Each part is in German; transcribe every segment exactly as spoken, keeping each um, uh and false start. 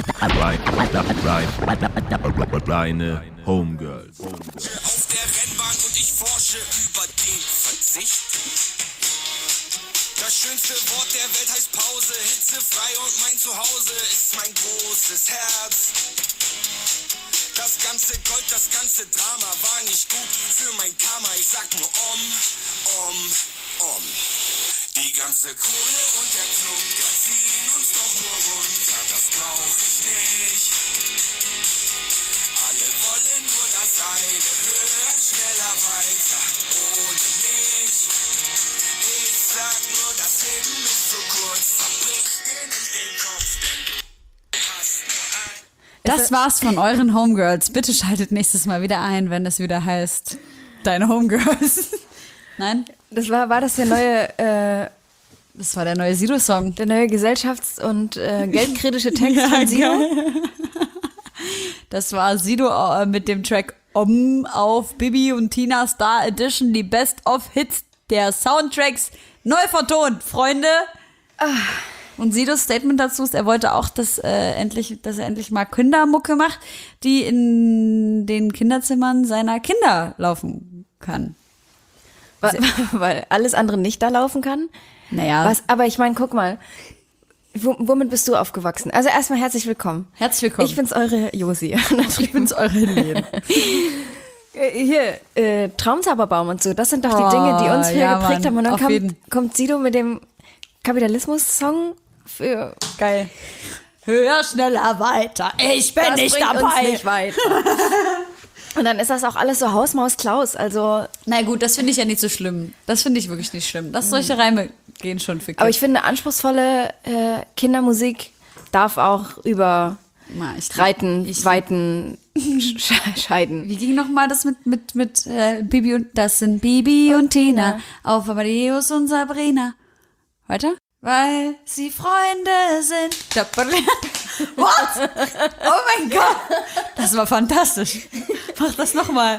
Reine Homegirls. Auf der Rennbahn und ich forsche über den Verzicht. Das schönste Wort der Welt heißt Pause, hitzefrei und mein Zuhause ist mein großes Herz. Das ganze Gold, das ganze Drama war nicht gut für mein Karma. Ich sag nur om, om, om. Die ganze Kohle und der Klunker ziehen uns doch nur runter, das brauch ich nicht. Alle wollen nur das eine, höher, schneller, weiter, ohne mich. Ich sag nur, das Leben ist so kurz, verbrich dir nicht den Kopf, denn du hast nur ein. Das war's von euren Homegirls. Bitte schaltet nächstes Mal wieder ein, wenn es wieder heißt, deine Homegirls. Nein? Das war, war das der neue, äh, Das war der neue Sido-Song. der neue gesellschafts- und äh, geldkritische Text von Sido? Das war Sido äh, mit dem Track Om auf Bibi und Tina Star Edition, die Best-of-Hits der Soundtracks, neu vertont, Freunde. Und Sidos Statement dazu ist, er wollte auch, dass, äh, endlich, dass er endlich mal Kindermucke macht, die in den Kinderzimmern seiner Kinder laufen kann. Weil, weil alles andere nicht da laufen kann? Naja, Was, aber ich meine, guck mal, wo, womit bist du aufgewachsen? Also erstmal herzlich willkommen. herzlich willkommen. Ich bin's eure Josi. Ich bin's, eure Helene. Äh, Hier, äh, Traumzauberbaum und so, das sind doch Oh, die Dinge, die uns viel ja, geprägt Mann, haben. Und dann auf jeden. kommt, kommt Sido mit dem Kapitalismus-Song für... Geil. Höher, schneller, weiter. Ich bin Das nicht bringt uns dabei. nicht weiter. Und dann ist das auch alles so Hausmaus-Klaus, also... Na gut, das finde ich ja nicht so schlimm. Das finde ich wirklich nicht schlimm. Das solche Reime gehen schon für Kids. Aber ich finde, anspruchsvolle äh, Kindermusik darf auch über Na, ich- Reiten, ich- Weiten sch- scheiden. Wie ging nochmal das mit, mit, mit äh, Bibi und, das sind Bibi und Tina, auf Amadeus und Sabrina. Weiter? Weil sie Freunde sind. What? Oh mein Gott! Das war fantastisch. Mach das nochmal.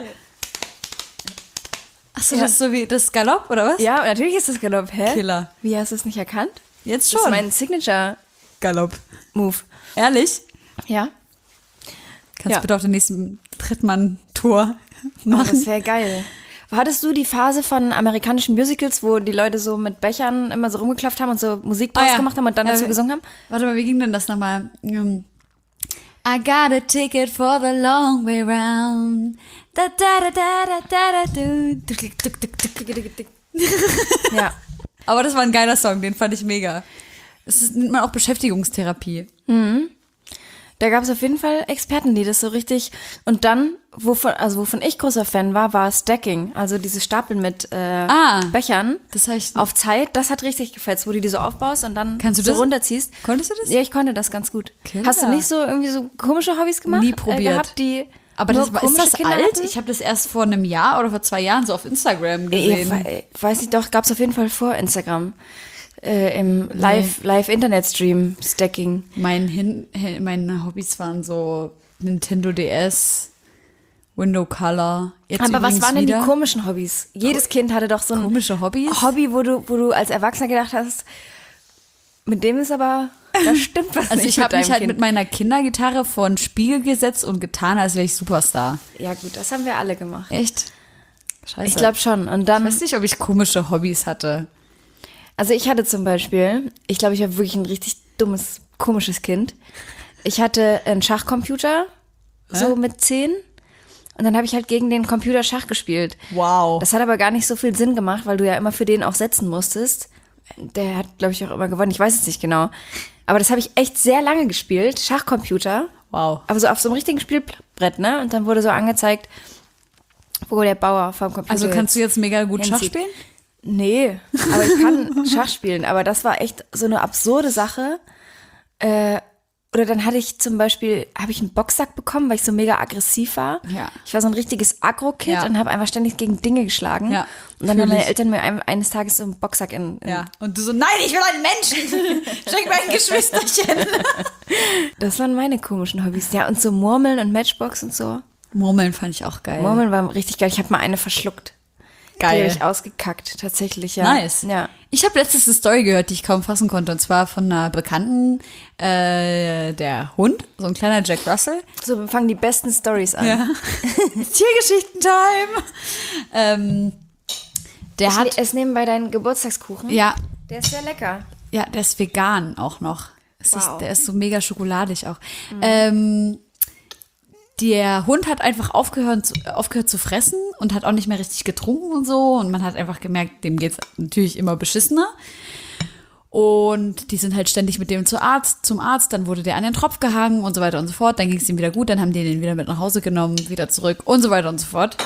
Achso, Ja. das ist so wie das Galopp, oder was? Ja, natürlich ist das Galopp. Hä? Killer. Wie, hast du es nicht erkannt? Jetzt Das ist schon. mein Signature-Move. Galopp. Ehrlich? Ja? Kannst Ja. bitte auf der nächsten Drittmann-Tour Oh, machen? das wäre geil. Hattest du die Phase von amerikanischen Musicals, wo die Leute so mit Bechern immer so rumgeklopft haben und so Musik draus Ah, ja. gemacht haben und dann Ja, dazu wir- gesungen haben? Warte mal, wie ging denn das nochmal? Um, I got a ticket for the long way round. Da, da, da, da, da, da, du. Tuk, tuk, tuk, tuk, tuk. Ja. Aber das war ein geiler Song, den fand ich mega. Das ist, nennt man auch Beschäftigungstherapie. Da gab es auf jeden Fall Experten, die das so richtig... Und dann, wovon, also wovon ich großer Fan war, war Stacking. Also diese Stapel mit äh, Ah. Bechern Das hab ich- auf Zeit. Das hat richtig gefällt, wo du die so aufbaust und dann Kannst du so das? runterziehst. Konntest du das? Ja, ich konnte das ganz gut. Killer. Hast du nicht so irgendwie so komische Hobbys gemacht? Nie probiert. Äh, gehabt, die Aber nur das war, ist komische das Kinder alt? hatten? Ich habe das erst vor einem Jahr oder vor zwei Jahren so auf Instagram Ich gesehen. we- weiß nicht, doch, gab's auf jeden Fall vor Instagram. Äh, Im Live, Live-Internet-Stream Stacking. Mein Hin Hin- meine Hobbys waren so Nintendo D S, Window Color. Jetzt Aber was übrigens waren denn wieder. die komischen Hobbys? Jedes Kind hatte doch so ein Komische Hobbys? Hobby, wo du, wo du als Erwachsener gedacht hast, mit dem ist aber, da stimmt was Also nicht ich habe mit mich deinem halt Kind. mit meiner Kindergitarre vor einen Spiegel gesetzt und getan, als wäre ich Superstar. Ja gut, das haben wir alle gemacht. Echt? Scheiße. Ich glaube schon. Und ich dann, weiß nicht, ob ich komische Hobbys hatte. also ich hatte zum Beispiel, ich glaube, ich war wirklich ein richtig dummes, komisches Kind. Ich hatte einen Schachcomputer, so mit zehn. Und dann habe ich halt gegen den Computer Schach gespielt. Wow. Das hat aber gar nicht so viel Sinn gemacht, weil du ja immer für den auch setzen musstest. Der hat, glaube ich, auch immer gewonnen. Ich weiß es nicht genau. Aber das habe ich echt sehr lange gespielt. Schachcomputer. Wow. Aber so auf so einem richtigen Spielbrett, ne? Und dann wurde so angezeigt, wo der Bauer vom Computer Also kannst du jetzt mega gut Schach hinzieht. spielen? Nee, aber ich kann Schach spielen. Aber das war echt so eine absurde Sache. Äh, oder dann hatte ich zum Beispiel, habe ich einen Boxsack bekommen, weil ich so mega aggressiv war. Ja. Ich war so ein richtiges Agro-Kid Ja. und habe einfach ständig gegen Dinge geschlagen. Ja, Und dann fühl haben meine ich. Eltern mir ein, eines Tages so einen Boxsack in, in Ja. Und du so, nein, ich will einen Menschen. Schenk mir ein Geschwisterchen. Das waren meine komischen Hobbys. Ja, und so Murmeln und Matchbox und so. Murmeln fand ich auch geil. Murmeln war richtig geil. Ich habe mal eine verschluckt. Die Geil. habe ich ausgekackt, tatsächlich, ja. Nice. Ja. Ich habe letztens eine Story gehört, die ich kaum fassen konnte. Und zwar von einer Bekannten, äh, der Hund, so ein kleiner Jack Russell. So, wir fangen die besten Stories an. Ja. Tiergeschichten-Time. Ähm, der Ich hat, ne- es nebenbei deinen Geburtstagskuchen. ja, Der ist sehr lecker. ja, der ist vegan auch noch. Es Wow. ist, der ist so mega schokoladig auch. Mhm. Ähm, der Hund hat einfach aufgehört zu, aufgehört zu fressen und hat auch nicht mehr richtig getrunken und so. Und man hat einfach gemerkt, dem geht's natürlich immer beschissener. Und die sind halt ständig mit dem zum Arzt, zum Arzt. Dann wurde der an den Tropf gehangen und so weiter und so fort. Dann ging es ihm wieder gut. Dann haben die den wieder mit nach Hause genommen, wieder zurück und so weiter und so fort.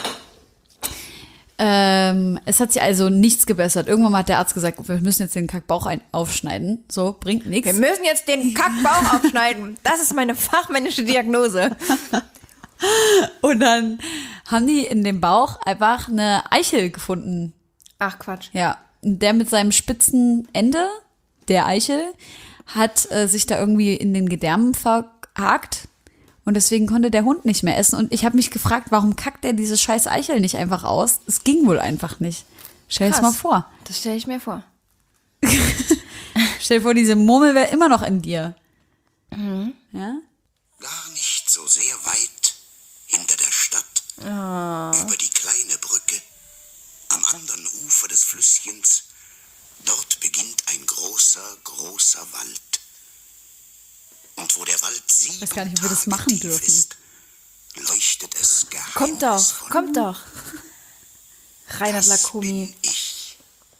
Ähm, es hat sich also nichts gebessert. Irgendwann mal hat der Arzt gesagt, wir müssen jetzt den Kackbauch ein aufschneiden. So, bringt nichts. Wir müssen jetzt den Kackbauch aufschneiden. Das ist meine fachmännische Diagnose. Und dann haben die in dem Bauch einfach eine Eichel gefunden. Ach, Quatsch. Ja, und der mit seinem spitzen Ende, der Eichel, hat äh, sich da irgendwie in den Gedärmen verhakt. Und deswegen konnte der Hund nicht mehr essen. Und ich habe mich gefragt, warum kackt der diese scheiß Eichel nicht einfach aus? Es ging wohl einfach nicht. Stell dir mal vor. Das stelle ich mir vor. Stell dir vor, diese Murmel wäre immer noch in dir. Mhm. Ja? Gar nicht so sehr weit hinter der Stadt, über die kleine Brücke, am anderen Ufer des Flüsschens, dort beginnt ein großer, großer Wald. Und wo der Wald sieben weiß gar nicht, ob wir das Tage machen tief dürfen. ist, leuchtet es Kommt doch, geheimnisvoll. kommt doch. Reinhard Das Lacomi. bin ich.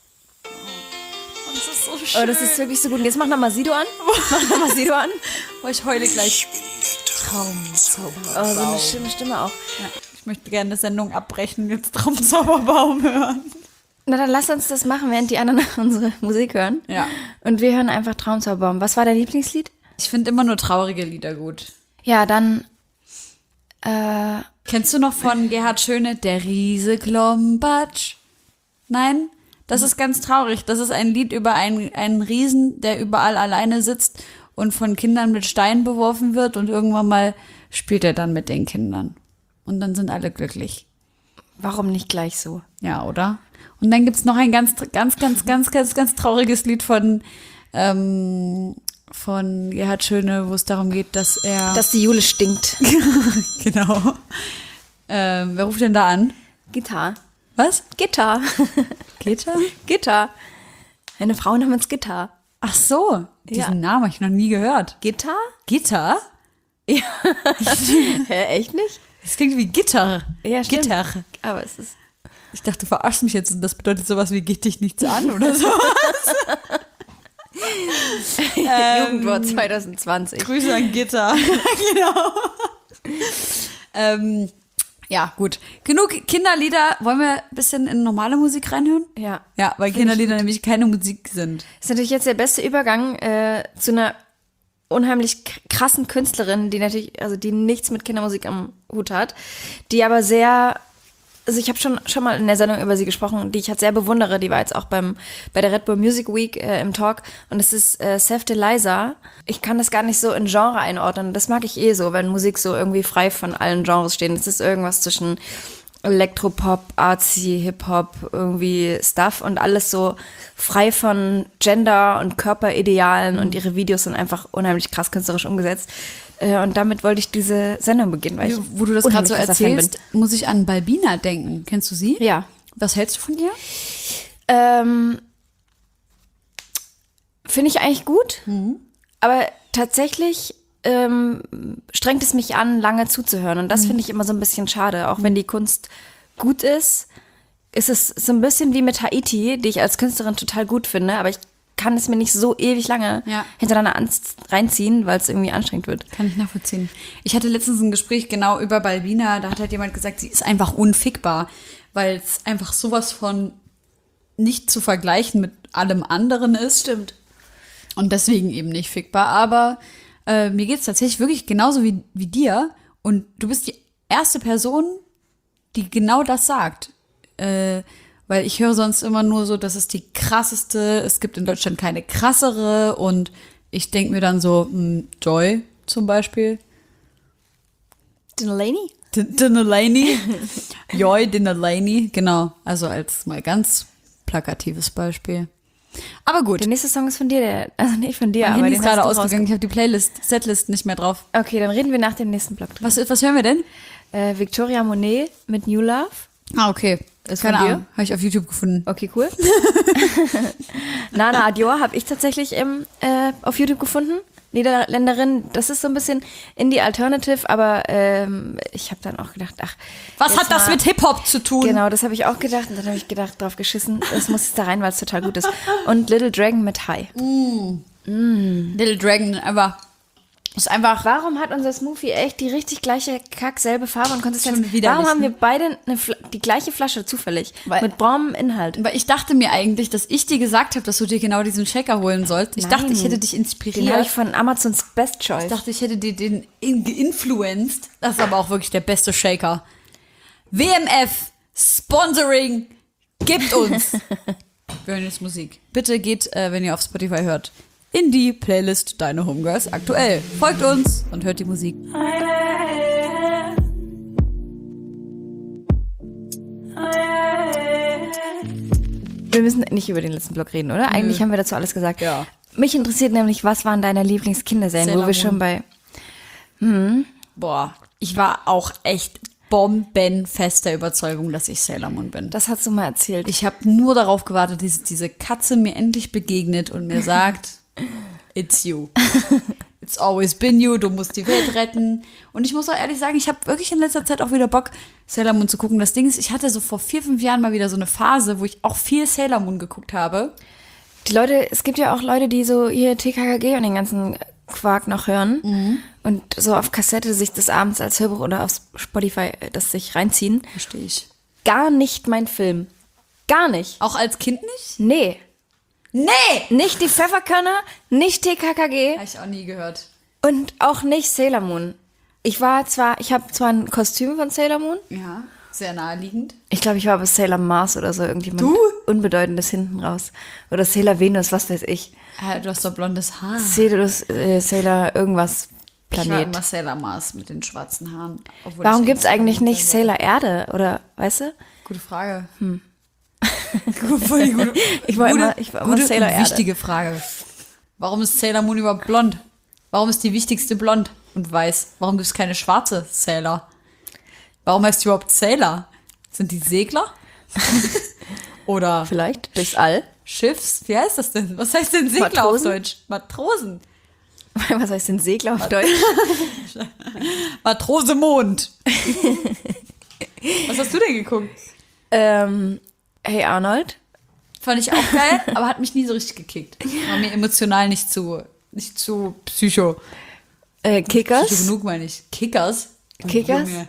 Das ist so schön. Oh, das ist wirklich so gut. Und jetzt mach nochmal Sido an. Mach nochmal Sido an. Oh, ich heule gleich. Ich bin der Traumzauberer. Oh, so eine schöne Stimme auch. Ja, ich möchte gerne eine Sendung abbrechen, jetzt Traumzauberbaum hören. Na, dann lass uns das machen, während die anderen unsere Musik hören. Ja. Und wir hören einfach Traumzauberbaum. Was war dein Lieblingslied? Ich finde immer nur traurige Lieder gut. Ja, dann, äh, Kennst du noch von Gerhard Schöne, der Riese Klombatsch? Nein? Das ist ganz traurig. Das ist ein Lied über einen, einen Riesen, der überall alleine sitzt und von Kindern mit Steinen beworfen wird und irgendwann mal spielt er dann mit den Kindern. Und dann sind alle glücklich. warum nicht gleich so? Ja, oder? Und dann gibt's noch ein ganz, ganz, ganz, ganz, ganz, ganz trauriges Lied von, ähm, von Gerhard Schöne, wo es darum geht, dass er... Dass die Jule stinkt. Genau. Ähm, wer ruft denn da an? Gitarre. Was? Gitter. Gitter? Gitter. Eine Frau namens Gitter. Ach so, diesen Ja. Namen habe ich noch nie gehört. Gitter? Gitter? Ja. Hä, echt nicht? Das klingt wie Gitter. Ja, stimmt. Gitter. Aber es ist... Ich dachte, du verarschst mich jetzt und das bedeutet sowas wie geht dich nichts an oder so. Jugendwort zwanzig zwanzig. Grüße an Gitter. Genau. ähm, ja, gut. Genug Kinderlieder. Wollen wir ein bisschen in normale Musik reinhören? Ja. Ja, weil Kinderlieder nämlich keine Musik sind. Das ist natürlich jetzt der beste Übergang äh, zu einer unheimlich k- krassen Künstlerin, die natürlich, also die nichts mit Kindermusik am Hut hat, die aber sehr, also ich habe schon schon mal in der Sendung über sie gesprochen, die ich halt sehr bewundere, die war jetzt auch beim bei der Red Bull Music Week äh, im Talk und es ist äh, Seth Deliza. Ich kann das gar nicht so in Genre einordnen, das mag ich eh so, wenn Musik so irgendwie frei von allen Genres steht. Es ist irgendwas zwischen Elektropop, Artsy, Hip-Hop, irgendwie Stuff und alles so frei von Gender und Körperidealen und ihre Videos sind einfach unheimlich krass künstlerisch umgesetzt. Äh, Und damit wollte ich diese Sendung beginnen, weil ich Wo du das gerade unheimlich so krasser Fan erzählst, muss ich an Balbina denken. Kennst du sie? bin. Ja. Was hältst du von ihr? Ähm, Finde ich eigentlich gut, aber tatsächlich ähm, strengt es mich an, lange zuzuhören. Und das finde ich immer so ein bisschen schade. Auch wenn die Kunst gut ist, ist es so ein bisschen wie mit Haiti, die ich als Künstlerin total gut finde, aber ich kann es mir nicht so ewig lange Ja. hintereinander ans- reinziehen, weil es irgendwie anstrengend wird. Kann ich nachvollziehen. Ich hatte letztens ein Gespräch genau über Balbina, da hat halt jemand gesagt, sie ist einfach unfickbar, weil es einfach sowas von nicht zu vergleichen mit allem anderen ist. Stimmt. Und deswegen eben nicht fickbar. Aber äh, mir geht's tatsächlich wirklich genauso wie, wie dir. Und du bist die erste Person, die genau das sagt. Äh, weil ich höre sonst immer nur so, das ist die krasseste, es gibt in Deutschland keine krassere. Und ich denke mir dann so, mh, Joy zum Beispiel. Delaney? Delaney. Joy Delaney, genau. Also als mal ganz plakatives Beispiel. Aber gut. Der nächste Song ist von dir, der, also nicht von dir, Mein aber Handy den ist gerade hast du ausgegangen. Ich habe die Playlist, Setlist nicht mehr drauf. raus- Okay, dann reden wir nach dem nächsten Block drüber. Was, was hören wir denn? Äh, Victoria Monet mit New Love. Ah, okay. Ist Keine von dir? Ahnung. Habe ich auf YouTube gefunden. Okay, cool. Nana Adior habe ich tatsächlich im, äh, auf YouTube gefunden. Niederländerin, das ist so ein bisschen Indie-Alternative, aber ähm, ich habe dann auch gedacht, ach. Was jetzt hat das mal- mit Hip-Hop zu tun? Genau, das habe ich auch gedacht und dann habe ich gedacht, drauf geschissen, das muss jetzt da rein, weil es total gut ist. Und Little Dragon mit High. Little Dragon, aber ist einfach. Warum hat unser Smoothie echt die richtig gleiche Kack, selbe Farbe und Konsistenz? Schon widerlich, Warum haben ne? wir beide eine Fla- die gleiche Flasche zufällig Weil- mit braunem Inhalt? Weil ich dachte mir eigentlich, dass ich dir gesagt habe, dass du dir genau diesen Shaker holen sollst. Ich Nein. dachte, ich hätte dich Den habe inspiriert. ich von Amazons Best Choice. Ich dachte, ich hätte dir den in geinfluenced. Das ist aber auch wirklich der beste Shaker. W M F Sponsoring gibt uns. Wir hören jetzt Musik. Bitte geht, äh, wenn ihr auf Spotify hört, in die Playlist Deine Homegirls aktuell. Folgt uns und hört die Musik. Wir müssen nicht über den letzten Block reden, oder? Eigentlich haben wir dazu alles gesagt. Ja. Mich interessiert nämlich, was waren deine Lieblingskinderserien, Sailor wo wir Moon. schon bei... Boah, ich war auch echt bombenfester Überzeugung, dass ich Sailor Moon bin. Das hast du mal erzählt. Ich habe nur darauf gewartet, dass diese Katze mir endlich begegnet und mir sagt, it's you. It's always been you, du musst die Welt retten. Und ich muss auch ehrlich sagen, ich habe wirklich in letzter Zeit auch wieder Bock, Sailor Moon zu gucken. Das Ding ist, ich hatte so vor vier, fünf Jahren mal wieder so eine Phase, wo ich auch viel Sailor Moon geguckt habe. Die Leute, es gibt ja auch Leute, die so hier T K K G und den ganzen Quark noch hören und so auf Kassette sich das abends als Hörbuch oder auf Spotify das sich reinziehen. Verstehe ich. Gar nicht mein Film. Gar nicht. Auch als Kind nicht? Nee. Nee! Nicht die Pfefferkörner, nicht T K K G Habe ich auch nie gehört. und auch nicht Sailor Moon. Ich war zwar, ich habe zwar ein Kostüm von Sailor Moon. Ja, sehr naheliegend. Ich glaube, ich war bei Sailor Mars oder so, irgendjemand Du? Unbedeutendes hinten raus. Oder Sailor Venus, was weiß ich. Ah, du hast doch blondes Haar. Sailor, äh, Sailor irgendwas Ich war Planet. immer Sailor Mars mit den schwarzen Haaren. obwohl Warum ich gibt's eigentlich nicht Sailor Sailor Erde? Oder, weißt du? Gute Frage. Hm. Voll die gute, Ich war gute, immer- ich war immer gute Sailor und Erde. wichtige Frage. Warum ist Sailor Moon überhaupt blond? Warum ist die wichtigste blond und weiß? Warum gibt es keine schwarze Sailor? Warum heißt die überhaupt Sailor? Sind die Segler? Oder Vielleicht durchs All. Schiffs? Wie heißt das denn? Was heißt denn Segler auf Matrosen? Deutsch? Matrosen. Was heißt denn Segler auf Deutsch? Matrose Mond. Was hast du denn geguckt? ähm, hey Arnold. Fand ich auch geil, aber hat mich nie so richtig gekickt. War mir emotional nicht zu, nicht zu psycho. Äh, Psycho Kickers. genug, meine ich. Kickers? Du Kickers? Junge.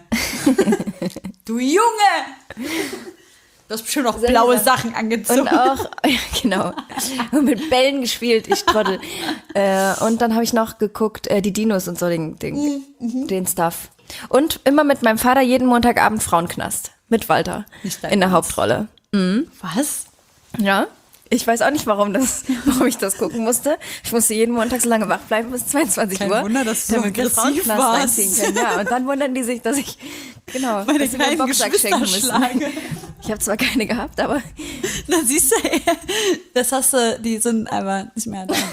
Du Junge! Du hast bestimmt auch blaue gesagt. Sachen angezogen. Und auch, ja, genau. Und mit Bällen gespielt, ich Trottel. äh, und dann habe ich noch geguckt, äh, die Dinos und so, den, den, den Stuff. Und immer mit meinem Vater jeden Montagabend Frauenknast. Mit Walter. Nicht dein In der Ernst. Hauptrolle. Was? Ja. Ich weiß auch nicht, warum, das, warum ich das gucken musste. Ich musste jeden Montag so lange wach bleiben bis zweiundzwanzig Kein Uhr. Wunder, dass du so damit wir aggressiv Frauenknast warst. reinziehen können. Ja, und dann wundern die sich, dass ich, genau, Meine dass sie mir einen kleinen Boxsack Geschwister schenken müssen. schlage. Ich habe zwar keine gehabt, aber Na, siehst du, ey, das hast du, die sind einfach nicht mehr da.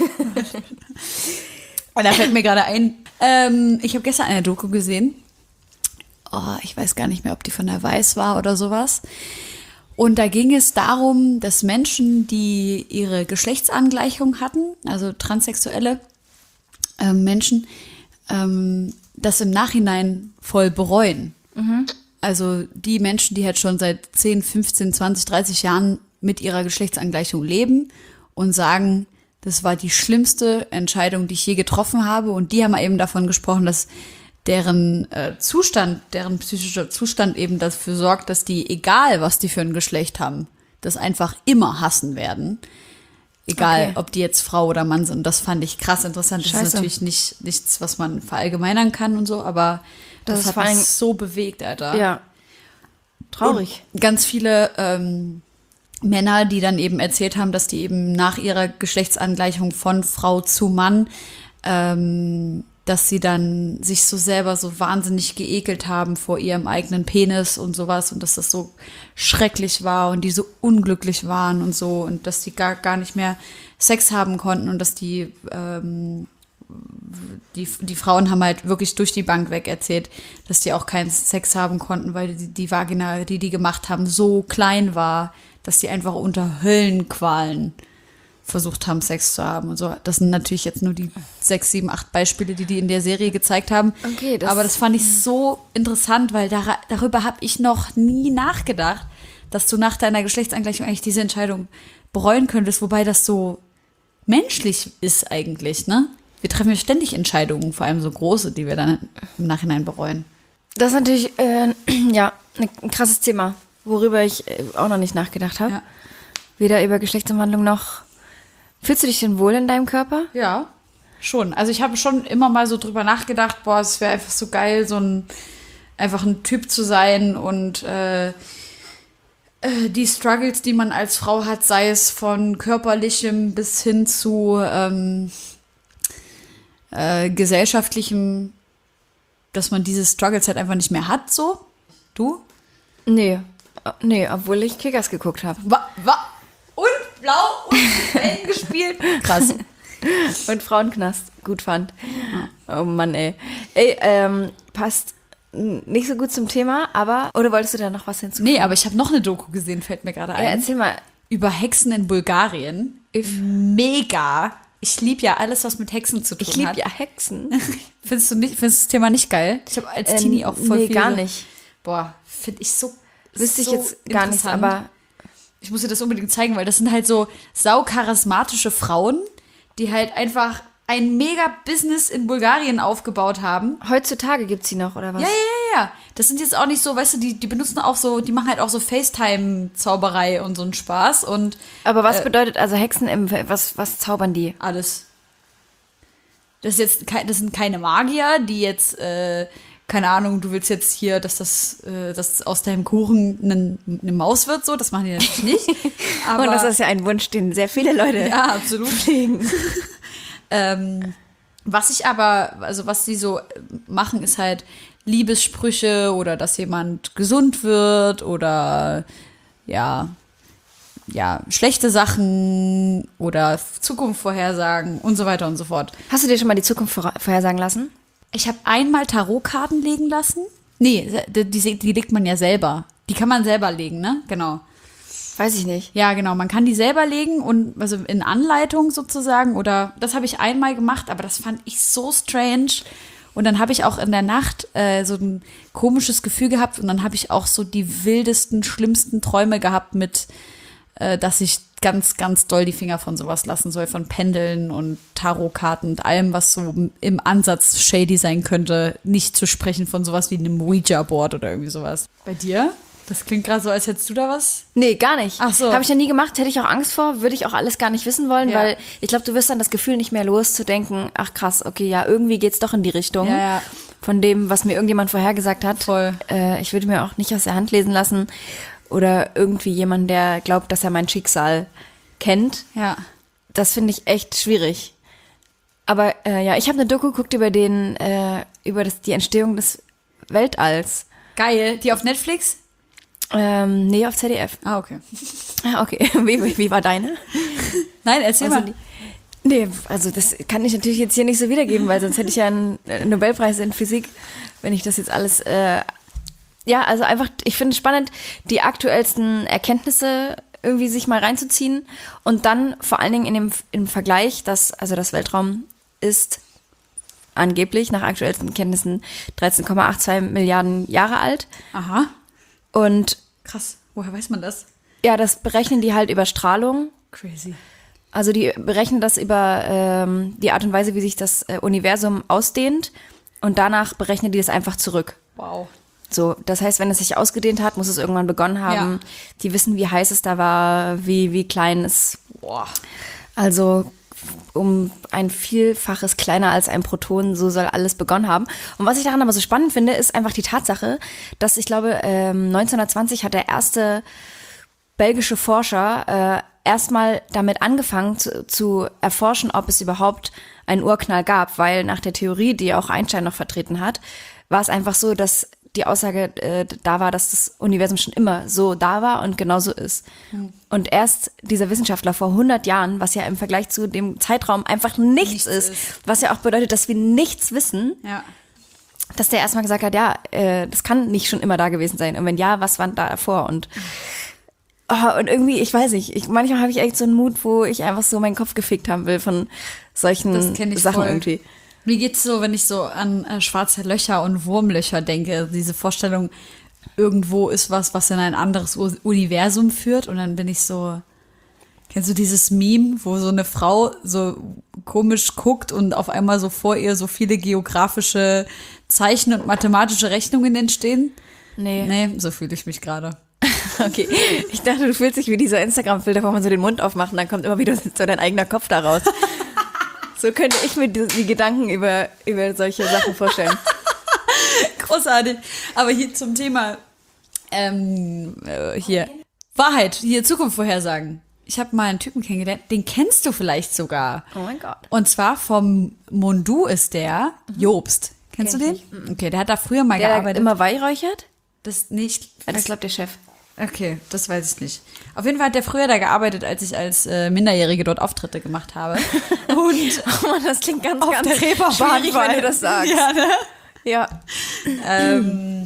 Und da fällt mir gerade ein, ähm, ich habe gestern eine Doku gesehen. Oh, ich weiß gar nicht mehr, ob die von der Weiß war oder sowas. Und da ging es darum, dass Menschen, die ihre Geschlechtsangleichung hatten, also transsexuelle ähm, Menschen, ähm, das im Nachhinein voll bereuen. Also die Menschen, die halt schon seit zehn, fünfzehn, zwanzig, dreißig Jahren mit ihrer Geschlechtsangleichung leben und sagen, das war die schlimmste Entscheidung, die ich je getroffen habe. Und die haben eben davon gesprochen, dass deren äh, Zustand, deren psychischer Zustand eben dafür sorgt, dass die, egal was die für ein Geschlecht haben, das einfach immer hassen werden. Egal, Okay. ob die jetzt Frau oder Mann sind. Das fand ich krass interessant. Das Scheiße. ist natürlich nicht, nichts, was man verallgemeinern kann und so, aber Das das, ist hat vor mich allem- so bewegt, Alter. ja, traurig. Und ganz viele ähm, Männer, die dann eben erzählt haben, dass die eben nach ihrer Geschlechtsangleichung von Frau zu Mann ähm, dass sie dann sich so selber so wahnsinnig geekelt haben vor ihrem eigenen Penis und sowas und dass das so schrecklich war und die so unglücklich waren und so und dass die gar, gar nicht mehr Sex haben konnten und dass die, ähm, die, die Frauen haben halt wirklich durch die Bank weg erzählt, dass die auch keinen Sex haben konnten, weil die, die Vagina, die die gemacht haben, so klein war, dass die einfach unter Höllenqualen versucht haben, Sex zu haben und so. Das sind natürlich jetzt nur die sechs, sieben, acht Beispiele, die die in der Serie gezeigt haben. Okay, das aber das fand ich so interessant, weil dar- darüber habe ich noch nie nachgedacht, dass du nach deiner Geschlechtsangleichung eigentlich diese Entscheidung bereuen könntest, wobei das so menschlich ist eigentlich, ne? Wir treffen ja ständig Entscheidungen, vor allem so große, die wir dann im Nachhinein bereuen. Das ist natürlich, äh, ja, ein krasses Thema, worüber ich äh, auch noch nicht nachgedacht habe. Ja. Weder über Geschlechtsumwandlung noch. Fühlst du dich denn wohl in deinem Körper? Ja, schon. Also ich habe schon immer mal so drüber nachgedacht, boah, es wäre einfach so geil, so ein einfach ein Typ zu sein und äh, äh, die Struggles, die man als Frau hat, sei es von körperlichem bis hin zu ähm, äh, gesellschaftlichem, dass man diese Struggles halt einfach nicht mehr hat, so. Du? Nee. Äh, Nee, obwohl ich Kickers geguckt habe. Wa, wa, und blau und Wellen gespielt. Krass. Und Frauenknast gut fand. Oh Mann, ey. Ey, ähm, passt nicht so gut zum Thema, aber... Oder wolltest du da noch was hinzufügen? Nee, aber ich habe noch eine Doku gesehen, fällt mir gerade ein. Ja, erzähl mal. Über Hexen in Bulgarien. Mega. Ich liebe ja alles, was mit Hexen zu tun Ich liebe hat. ja Hexen. Findest du nicht, findest du das Thema nicht geil? Ich habe als Ähm, Teenie auch voll nee, viel... gar nicht. Boah, finde ich so Wüsste ich so jetzt gar nicht, interessant. aber... Ich muss dir das unbedingt zeigen, weil das sind halt so saucharismatische Frauen, die halt einfach ein mega Business in Bulgarien aufgebaut haben. Heutzutage gibt's sie noch, oder was? Ja, ja, ja, ja. Das sind jetzt auch nicht so, weißt du, die, die benutzen auch so, die machen halt auch so FaceTime-Zauberei und so einen Spaß und Aber was bedeutet also Hexen im... Was, was zaubern die? alles. Das ist jetzt kei- das sind keine Magier, die jetzt, äh, keine Ahnung, du willst jetzt hier, dass das, äh, dass aus deinem Kuchen eine, eine Maus wird, so, das machen die natürlich nicht. Aber, Und das ist ja ein Wunsch, den sehr viele Leute ja, absolut. pflegen. ähm, was ich aber, also was sie so machen, ist halt Liebessprüche oder dass jemand gesund wird oder ja, ja, schlechte Sachen oder Zukunft vorhersagen und so weiter und so fort. Hast du dir schon mal die Zukunft vor- vorhersagen lassen? Ich habe einmal Tarotkarten legen lassen. Nee, die, die, die legt man ja selber. Die kann man selber legen, ne? Genau. Weiß ich nicht. Ja, genau. Man kann die selber legen und also in Anleitung sozusagen. Oder das habe ich einmal gemacht, aber das fand ich so strange. Und dann habe ich auch in der Nacht äh, so ein komisches Gefühl gehabt und dann habe ich auch so die wildesten, schlimmsten Träume gehabt mit, äh, dass ich ganz, ganz doll die Finger von sowas lassen soll, von Pendeln und Tarotkarten und allem, was so im Ansatz shady sein könnte, nicht zu sprechen von sowas wie einem Ouija-Board oder irgendwie sowas. Bei dir? Das klingt gerade so, als hättest du da was? Nee, gar nicht. Ach so. Habe ich ja nie gemacht, hätte ich auch Angst vor, würde ich auch alles gar nicht wissen wollen, Ja. weil ich glaube, du wirst dann das Gefühl nicht mehr los zu denken, ach krass, okay, ja, irgendwie geht's doch in die Richtung Ja, ja. von dem, was mir irgendjemand vorhergesagt hat. Voll. Äh, ich würde mir auch nicht aus der Hand lesen lassen oder irgendwie jemand, der glaubt, dass er mein Schicksal kennt. Ja. Das finde ich echt schwierig. Aber äh, ja, ich habe eine Doku geguckt über den, äh, über das, die Entstehung des Weltalls. Geil. Die auf Netflix? Ähm, nee, auf Z D F. Ah, okay. Ah, okay. Wie, wie, wie war deine? Nein, erzähl Also mal. die- Nee, also das kann ich natürlich jetzt hier nicht so wiedergeben, weil sonst hätte ich ja einen äh, Nobelpreis in Physik, wenn ich das jetzt alles... Äh, ja, also einfach, ich finde es spannend, die aktuellsten Erkenntnisse irgendwie sich mal reinzuziehen und dann vor allen Dingen in dem im Vergleich, dass also das Weltraum ist angeblich nach aktuellsten Kenntnissen dreizehn Komma zweiundachtzig Milliarden Jahre alt Aha. und Krass. Woher weiß man das? ja, das berechnen die halt über Strahlung. Crazy. Also die berechnen das über ähm, die Art und Weise, wie sich das äh, Universum ausdehnt und danach berechnen die das einfach zurück. Wow. So, das heißt, wenn es sich ausgedehnt hat, muss es irgendwann begonnen haben. Ja. Die wissen, wie heiß es da war, wie, wie klein es. Boah. Also um ein Vielfaches kleiner als ein Proton, so soll alles begonnen haben. Und was ich daran aber so spannend finde, ist einfach die Tatsache, dass ich glaube, ähm, neunzehnhundertzwanzig hat der erste belgische Forscher äh, erstmal damit angefangen zu, zu erforschen, ob es überhaupt einen Urknall gab, weil nach der Theorie, die auch Einstein noch vertreten hat, war es einfach so, dass die Aussage äh, da war, dass das Universum schon immer so da war und genauso ist. Mhm. Und erst dieser Wissenschaftler vor hundert Jahren, was ja im Vergleich zu dem Zeitraum einfach nichts, nichts ist, ist, was ja auch bedeutet, dass wir nichts wissen, ja. dass der erstmal gesagt hat, ja, äh, das kann nicht schon immer da gewesen sein. Und wenn ja, was war da davor? Und, oh, und irgendwie, ich weiß nicht, ich, manchmal habe ich echt so einen Mut, wo ich einfach so meinen Kopf gefickt haben will von solchen Sachen voll. irgendwie. Mir geht's so, wenn ich so an äh, schwarze Löcher und Wurmlöcher denke, diese Vorstellung, irgendwo ist was, was in ein anderes U- Universum führt und dann bin ich so, kennst du dieses Meme, wo so eine Frau so komisch guckt und auf einmal so vor ihr so viele geografische Zeichen und mathematische Rechnungen entstehen? Nee. Nee, so fühle ich mich gerade. Okay, ich dachte, du fühlst dich wie dieser Instagram-Filter, wo man so den Mund aufmacht und dann kommt immer wieder so dein eigener Kopf da raus. So könnte ich mir die, die Gedanken über, über solche Sachen vorstellen. Großartig. Aber hier zum Thema, ähm, äh, hier, Wahrheit, hier Zukunft vorhersagen. Ich habe mal einen Typen kennengelernt, den kennst du vielleicht sogar. Oh mein Gott. Und zwar vom Mondu ist der, Jobst. Kennst Kenn du den? ich nicht. Okay, der hat da früher mal Der gearbeitet. immer weihräuchert? Das nicht. Ja, das glaubt der Chef. Okay, das weiß ich nicht. Auf jeden Fall hat der früher da gearbeitet, als ich als äh, Minderjährige dort Auftritte gemacht habe. Und Oh Mann, das klingt ganz, auf ganz der Reeperbahn, schwierig, wenn du das sagst. Ja, ne? Ja. ähm,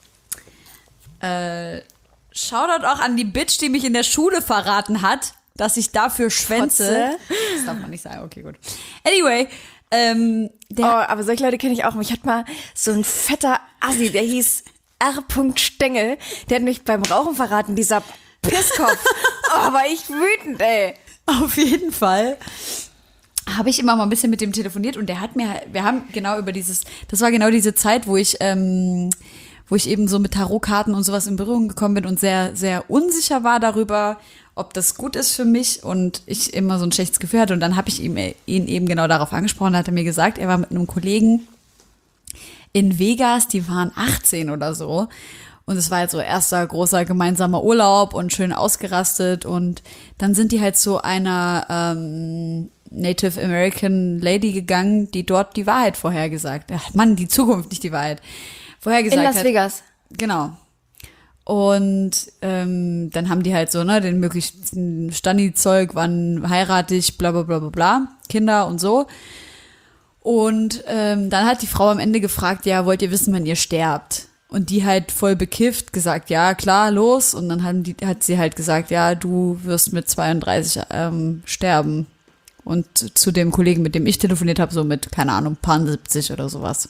äh, Shoutout auch an die Bitch, die mich in der Schule verraten hat, dass ich dafür schwänze. Fotze. Das darf man nicht sagen, okay, gut. Anyway, ähm, der Oh, aber solche Leute kenne ich auch. Mich hat mal so ein fetter Assi, der hieß R. Stengel, der hat mich beim Rauchen verraten, dieser Pisskopf. Oh, war ich wütend, ey. auf jeden Fall habe ich immer mal ein bisschen mit dem telefoniert und der hat mir, wir haben genau über dieses, das war genau diese Zeit, wo ich, ähm, wo ich eben so mit Tarotkarten und sowas in Berührung gekommen bin und sehr, sehr unsicher war darüber, ob das gut ist für mich und ich immer so ein schlechtes Gefühl hatte und dann habe ich ihm, ihn eben genau darauf angesprochen, da hat er mir gesagt, er war mit einem Kollegen in Vegas, die waren achtzehn oder so. Und es war halt so erster großer gemeinsamer Urlaub und schön ausgerastet. Und dann sind die halt zu einer ähm, Native American Lady gegangen, die dort die Wahrheit vorhergesagt hat. Ach Mann, die Zukunft, nicht die Wahrheit. Vorhergesagt In Las hat. Vegas. Genau. Und ähm, dann haben die halt so, ne, den möglichsten Stani-Zeug, wann heirate ich, bla bla bla bla bla, Kinder und so. Und ähm, dann hat die Frau am Ende gefragt, ja, wollt ihr wissen, wann ihr sterbt? Und die halt voll bekifft gesagt, ja, klar, los. Und dann haben die, hat sie halt gesagt, ja, du wirst mit zweiunddreißig ähm, sterben. Und zu dem Kollegen, mit dem ich telefoniert habe, so mit, keine Ahnung, paar siebzig oder sowas.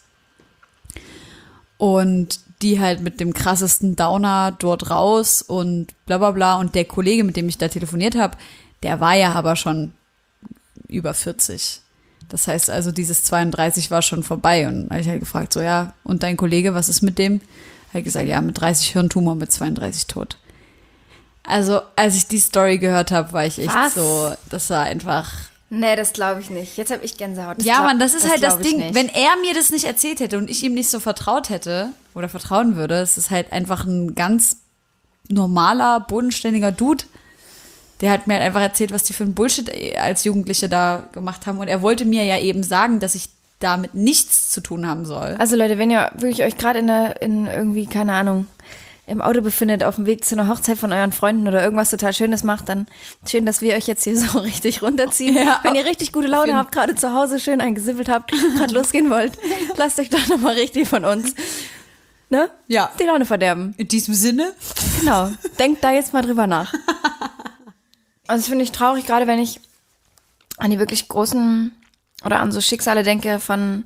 Und die halt mit dem krassesten Downer dort raus und bla bla bla. Und der Kollege, mit dem ich da telefoniert habe, der war ja aber schon über vierzig. Das heißt also, dieses zweiunddreißig war schon vorbei. Und da habe ich halt gefragt, so ja, und dein Kollege, was ist mit dem? Er hat gesagt, ja, mit dreißig Hirntumor, mit zweiunddreißig tot. Also, als ich die Story gehört habe, war ich echt Was? so, das war einfach... Nee, das glaube ich nicht. Jetzt habe ich Gänsehaut. Das ja, glaub, Mann, das ist halt das glaub ich Ding. nicht. Wenn er mir das nicht erzählt hätte und ich ihm nicht so vertraut hätte oder vertrauen würde, es ist halt einfach ein ganz normaler, bodenständiger Dude. Der hat mir halt einfach erzählt, was die für ein Bullshit als Jugendliche da gemacht haben. Und er wollte mir ja eben sagen, dass ich damit nichts zu tun haben soll. Also Leute, wenn ihr wirklich euch gerade in, der- in irgendwie, keine Ahnung, im Auto befindet, auf dem Weg zu einer Hochzeit von euren Freunden oder irgendwas total Schönes macht, dann schön, dass wir euch jetzt hier so richtig runterziehen. Ja. Wenn ihr richtig gute Laune habt, gerade zu Hause schön eingesippelt habt, gerade losgehen wollt, lasst euch doch nochmal richtig von uns, ne? Ja. Die Laune verderben. In diesem Sinne. Genau. Denkt da jetzt mal drüber nach. Also das finde ich traurig, gerade wenn ich an die wirklich großen oder an so Schicksale denke von,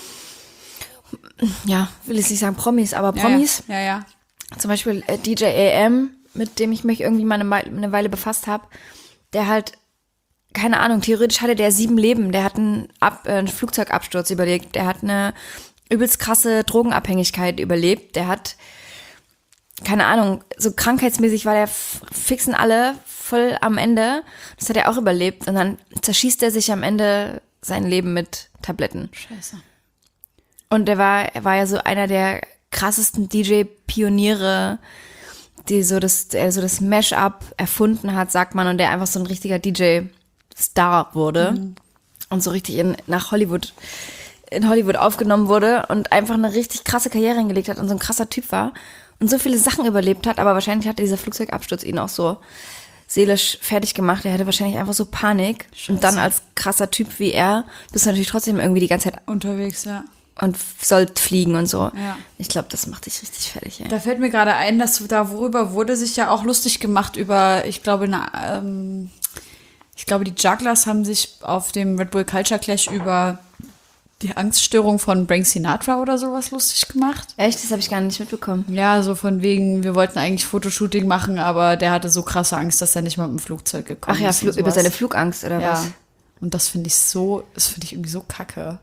ja, will ich nicht sagen Promis, aber Promis. Ja, ja. ja. Zum Beispiel äh, D J A M, mit dem ich mich irgendwie mal eine, Mei- eine Weile befasst habe, der halt, keine Ahnung, theoretisch hatte der sieben Leben. Der hat einen, Ab, äh, einen Flugzeugabsturz überlebt. Der hat eine übelst krasse Drogenabhängigkeit überlebt. Der hat, keine Ahnung, so krankheitsmäßig war der f- fixen alle voll am Ende. Das hat er auch überlebt. Und dann zerschießt er sich am Ende sein Leben mit Tabletten. Scheiße. Und er war, er war ja so einer der krassesten D J-Pioniere, die so das, der so das Mash-up erfunden hat, sagt man, und der einfach so ein richtiger D J-Star wurde. Mhm. und so richtig in, nach Hollywood, in Hollywood aufgenommen wurde und einfach eine richtig krasse Karriere hingelegt hat und so ein krasser Typ war und so viele Sachen überlebt hat, aber wahrscheinlich hatte dieser Flugzeugabsturz ihn auch so seelisch fertig gemacht. Er hatte wahrscheinlich einfach so Panik. Scheiße. Und dann als krasser Typ wie er bist du natürlich trotzdem irgendwie die ganze Zeit unterwegs, ja. Und sollt fliegen und so. Ja. Ich glaube, das macht dich richtig fertig. Ey. Da fällt mir gerade ein, dass da worüber wurde sich ja auch lustig gemacht über, ich glaube, eine, ähm, ich glaube, die Jugglers haben sich auf dem Red Bull Culture Clash über die Angststörung von Frank Sinatra oder sowas lustig gemacht. Echt? Das habe ich gar nicht mitbekommen. Ja, so von wegen, wir wollten eigentlich Fotoshooting machen, aber der hatte so krasse Angst, dass er nicht mal mit dem Flugzeug gekommen Ach ja, ist. Fl- über seine Flugangst oder ja. was? Und das finde ich so, das finde ich irgendwie so kacke.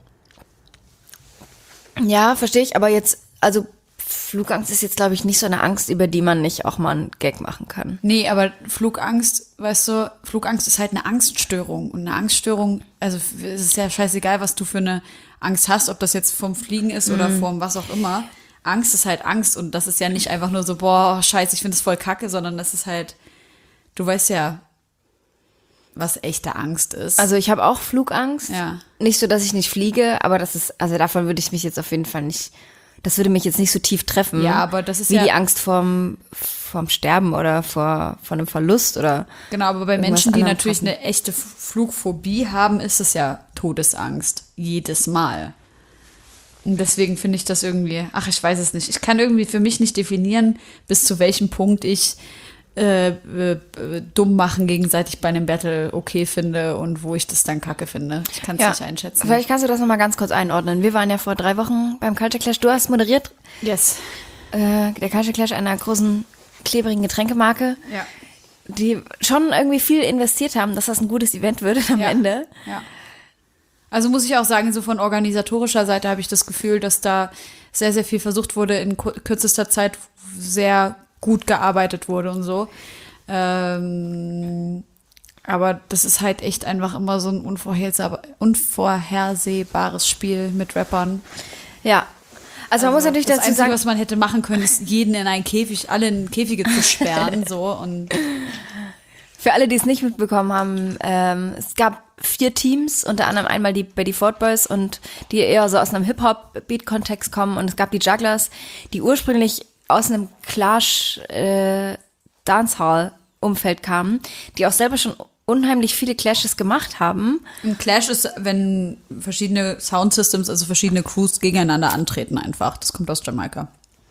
Ja, verstehe ich, aber jetzt, also Flugangst ist jetzt, glaube ich, nicht so eine Angst, über die man nicht auch mal einen Gag machen kann. Nee, aber Flugangst, weißt du, Flugangst ist halt eine Angststörung. Und eine Angststörung, also es ist ja scheißegal, was du für eine Angst hast, ob das jetzt vom Fliegen ist oder Mhm. vom was auch immer. Angst ist halt Angst und das ist ja nicht einfach nur so, boah, scheiße, ich finde das voll kacke, sondern das ist halt, du weißt ja, was echte Angst ist. Also ich habe auch Flugangst. Ja. Nicht so, dass ich nicht fliege, aber das ist, also davon würde ich mich jetzt auf jeden Fall nicht, das würde mich jetzt nicht so tief treffen. Ja, aber das ist wie ja- die Angst vorm, vorm Sterben oder vor, vor einem Verlust oder. Genau, aber bei irgendwas Menschen, die anderem natürlich treffen. eine echte Flugphobie haben, ist es ja Todesangst. Jedes Mal. Und deswegen finde ich das irgendwie, ach, ich weiß es nicht. Ich kann irgendwie für mich nicht definieren, bis zu welchem Punkt ich äh, äh, dumm machen gegenseitig bei einem Battle okay finde und wo ich das dann kacke finde. Ich kann es nicht einschätzen. Vielleicht kannst du das nochmal ganz kurz einordnen. Wir waren ja vor drei Wochen beim Culture Clash. Du hast moderiert. Yes. Äh, der Culture Clash einer großen, klebrigen Getränkemarke, Ja. die schon irgendwie viel investiert haben, dass das ein gutes Event wird am Ja. Ende. Ja. Also muss ich auch sagen, so von organisatorischer Seite habe ich das Gefühl, dass da sehr, sehr viel versucht wurde, in kur- kürzester Zeit sehr gut gearbeitet wurde und so. Ähm, aber das ist halt echt einfach immer so ein unvorhersehbar- unvorhersehbares Spiel mit Rappern. Ja. Also man muss natürlich das dazu Einzige, sagen, was man hätte machen können, ist jeden in einen Käfig, alle in Käfige zu sperren, so und für alle, die es nicht mitbekommen haben, ähm, es gab vier Teams, unter anderem einmal die Betty Ford Boys und die eher so aus einem Hip-Hop-Beat-Kontext kommen und es gab die Jugglers, die ursprünglich aus einem Clash äh, Dancehall-Umfeld kamen, die auch selber schon unheimlich viele Clashes gemacht haben. ein Clash ist, wenn verschiedene Soundsystems, also verschiedene Crews gegeneinander antreten einfach. Das kommt aus Jamaika.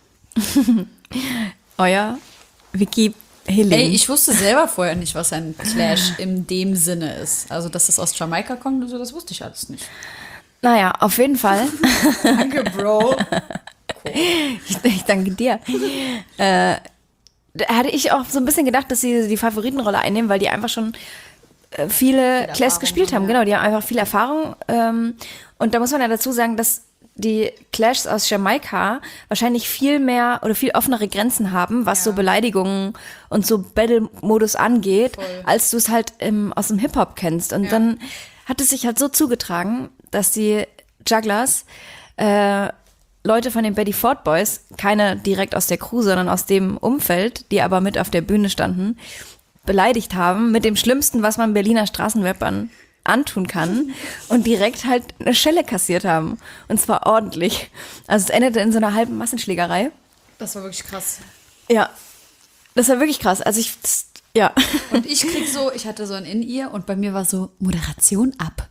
Euer Wiki Hilling. Ey, ich wusste selber vorher nicht, was ein Clash in dem Sinne ist. Also, dass das aus Jamaika kommt, also das wusste ich alles nicht. Naja, auf jeden Fall. Danke, Bro. Ich, ich danke dir. Äh, da hatte ich auch so ein bisschen gedacht, dass sie die Favoritenrolle einnehmen, weil die einfach schon äh, viele Clash Erfahrung gespielt haben. haben, Genau, die haben einfach viel Erfahrung. Ähm, und da muss man ja dazu sagen, dass die Clashs aus Jamaika wahrscheinlich viel mehr oder viel offenere Grenzen haben, was so Beleidigungen und so Battle-Modus angeht, Voll. als du es halt ähm, aus dem Hip-Hop kennst. Und Ja. dann hat es sich halt so zugetragen, dass die Jugglers äh, Leute von den Betty Ford Boys, keine direkt aus der Crew, sondern aus dem Umfeld, die aber mit auf der Bühne standen, beleidigt haben mit dem Schlimmsten, was man Berliner Straßenrappern antun kann und direkt halt eine Schelle kassiert haben. Und zwar ordentlich. Also es endete in so einer halben Massenschlägerei. Das war wirklich krass. Ja, das war wirklich krass. Also ich, das, ja. Und ich krieg so, ich hatte so ein In-Ear und bei mir war so Moderation ab.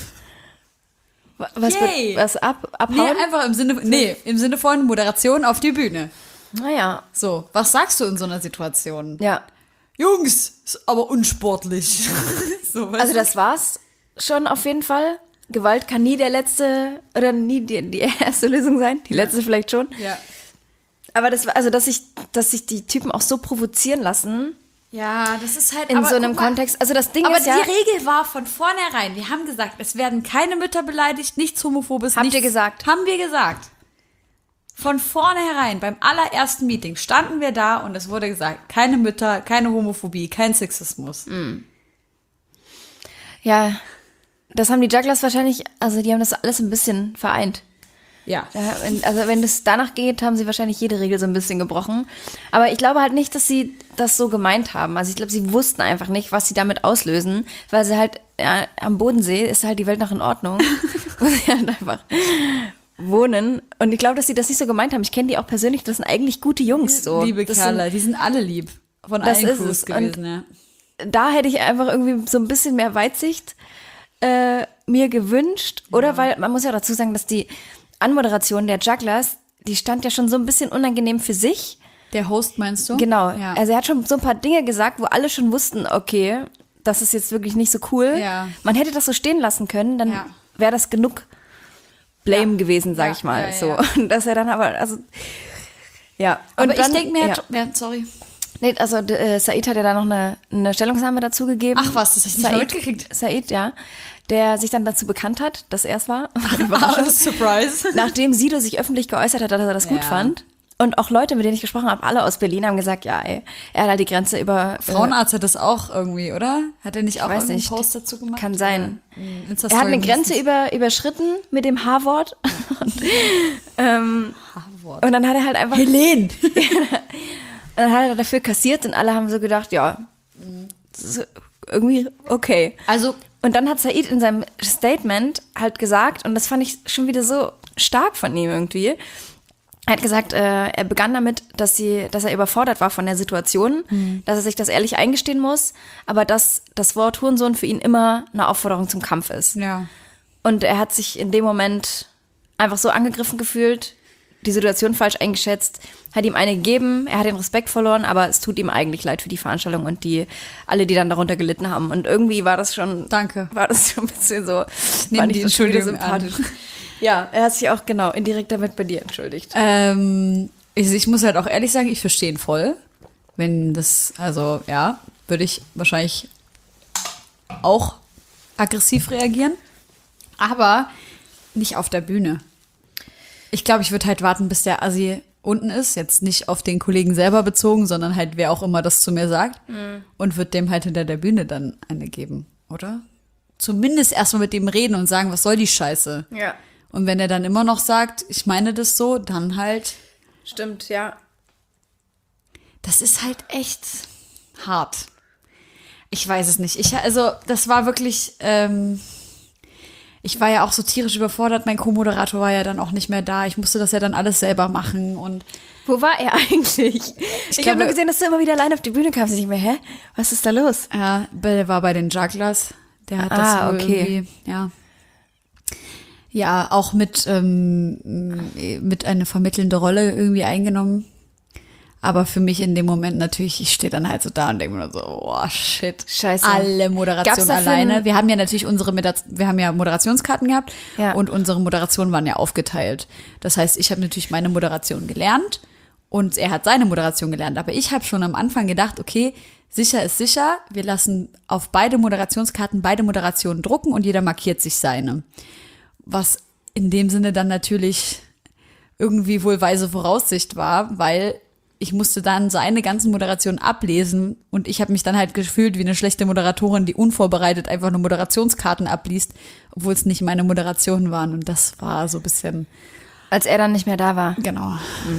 Was, Yay. wird, was ab, Nee, abhauen? einfach im Sinne, nee, im Sinne von Moderation auf die Bühne. Naja, So, was sagst du in so einer Situation? ja. Jungs, ist aber unsportlich. so, weißt Also du? das war's schon auf jeden Fall. Gewalt kann nie der letzte oder nie die, die erste Lösung sein. Die letzte vielleicht schon. Ja. Aber das war, also dass sich, dass sich die Typen auch so provozieren lassen Ja, das ist halt in aber so einem guck mal, Kontext. Also das Ding Aber ist ja. die Regel war von vornherein, wir haben gesagt, es werden keine Mütter beleidigt, nichts Homophobes. Habt nichts, ihr gesagt? Haben wir gesagt. Von vornherein, beim allerersten Meeting, standen wir da und es wurde gesagt, keine Mütter, keine Homophobie, kein Sexismus. Ja, das haben die Jugglers wahrscheinlich, also die haben das alles ein bisschen vereint. Ja. Ja, wenn, also wenn es danach geht, haben sie wahrscheinlich jede Regel so ein bisschen gebrochen. Aber ich glaube halt nicht, dass sie das so gemeint haben. Also ich glaube, sie wussten einfach nicht, was sie damit auslösen, weil sie halt ja, am Bodensee ist halt die Welt noch in Ordnung, wo sie halt einfach wohnen. Und ich glaube, dass sie das nicht so gemeint haben. Ich kenne die auch persönlich, das sind eigentlich gute Jungs. So. Liebe Das Kerle, sind, die sind alle lieb. Von Das allen ist Crews es. gewesen, ja. Da hätte ich einfach irgendwie so ein bisschen mehr Weitsicht äh, mir gewünscht. Oder ja. Weil, man muss ja dazu sagen, dass die Anmoderation der Jugglers, die stand ja schon so ein bisschen unangenehm für sich. Der Host meinst du? Genau. Ja. Also er hat schon so ein paar Dinge gesagt, wo alle schon wussten, okay, das ist jetzt wirklich nicht so cool. Ja. Man hätte das so stehen lassen können, dann Ja. wäre das genug Blame Ja. gewesen, sag Ja, ich mal. ja, ja, so. ja. Und dass er dann aber, also, ja. Und Aber dann, ich denke mir, ja. ja, sorry. Nee, also äh, Said hat ja da noch eine, eine Stellungnahme dazu gegeben. Ach was, das hab ich nicht mal Said, mitgekriegt. Said, ja. Der sich dann dazu bekannt hat, dass er es war. Surprise. Nachdem Sido sich öffentlich geäußert hat, dass er das gut Ja. fand. Und auch Leute, mit denen ich gesprochen habe, alle aus Berlin, haben gesagt, ja, ey, er hat halt die Grenze über... Frauenarzt hat das auch irgendwie, oder? Hat er nicht auch weiß irgendeinen nicht. Post dazu gemacht? Kann sein. Ja. Er Insta-Story hat eine Grenze mindestens. über, überschritten mit dem H-Wort. und, ähm, H-Wort. und dann hat er halt einfach... Helene. Und dann hat er dafür kassiert und alle haben so gedacht, ja, das ist irgendwie okay. Also, Und dann hat Said in seinem Statement halt gesagt, und das fand ich schon wieder so stark von ihm irgendwie, er hat gesagt, äh, er begann damit, dass sie, dass er überfordert war von der Situation, Mhm. dass er sich das ehrlich eingestehen muss, aber dass das Wort Hurensohn für ihn immer eine Aufforderung zum Kampf ist. ja. Und er hat sich in dem Moment einfach so angegriffen gefühlt, die Situation falsch eingeschätzt, hat ihm eine gegeben, er hat den Respekt verloren, aber es tut ihm eigentlich leid für die Veranstaltung und die alle, die dann darunter gelitten haben. Und irgendwie war das schon, Danke. war das schon ein bisschen so, Nehmen fand die ich das schon wieder Entschuldigung an. sympathisch. Ja, er hat sich auch genau indirekt damit bei dir entschuldigt. Ähm, ich, ich muss halt auch ehrlich sagen, ich verstehe ihn voll. Wenn das, also ja, würde ich wahrscheinlich auch aggressiv reagieren. Aber nicht auf der Bühne. Ich glaube, ich würde halt warten, bis der Assi unten ist. Jetzt nicht auf den Kollegen selber bezogen, sondern halt wer auch immer das zu mir sagt. Mhm. Und würde dem halt hinter der Bühne dann eine geben, oder? Zumindest erstmal mit dem reden und sagen, was soll die Scheiße? Ja. Und wenn er dann immer noch sagt, ich meine das so, dann halt, Stimmt, ja. das ist halt echt hart. Ich weiß es nicht. Ich, also, das war wirklich, ähm, ich war ja auch so tierisch überfordert. Mein Co-Moderator war ja dann auch nicht mehr da. Ich musste das ja dann alles selber machen und Wo war er eigentlich? Ich, ich habe glaube- nur gesehen, dass du immer wieder allein auf die Bühne kamst. Ich dachte mir, hä? Was ist da los? ja, der war bei den Jugglers. Der hat Ah, das wohl okay. irgendwie, ja. Ja, auch mit, ähm, mit eine vermittelnde Rolle irgendwie eingenommen. Aber für mich in dem Moment natürlich, ich stehe dann halt so da und denke mir nur so, oh shit. Scheiße. Alle Gab's Moderation dafür alleine. ein- Wir haben ja natürlich unsere, Meda- wir haben ja Moderationskarten gehabt Ja. und unsere Moderationen waren ja aufgeteilt. Das heißt, ich habe natürlich meine Moderation gelernt und er hat seine Moderation gelernt. Aber ich habe schon am Anfang gedacht, okay, sicher ist sicher. Wir lassen auf beide Moderationskarten beide Moderationen drucken und jeder markiert sich seine. Was in dem Sinne dann natürlich irgendwie wohl weise Voraussicht war, weil ich musste dann seine ganzen Moderationen ablesen und ich habe mich dann halt gefühlt wie eine schlechte Moderatorin, die unvorbereitet einfach nur Moderationskarten abliest, obwohl es nicht meine Moderationen waren. Und das war so ein bisschen, Als er dann nicht mehr da war. genau.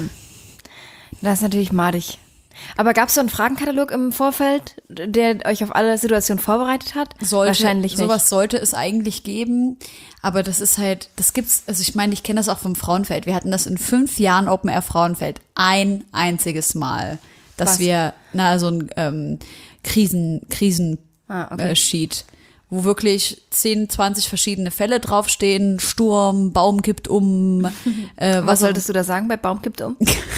Das ist natürlich madig. Aber gab es so einen Fragenkatalog im Vorfeld, der euch auf alle Situationen vorbereitet hat? Sollte, Wahrscheinlich nicht. sowas sollte es eigentlich geben, aber das ist halt, das gibt's, also ich meine, ich kenne das auch vom Frauenfeld. Wir hatten das in fünf Jahren Open Air Frauenfeld ein einziges Mal, dass Was? wir, na, so ein ähm, Krisen, Krisen Ah, okay. äh, Sheet, wo wirklich zehn, zwanzig verschiedene Fälle draufstehen, Sturm, Baum kippt um, äh, Was was solltest du da sagen bei Baum kippt um?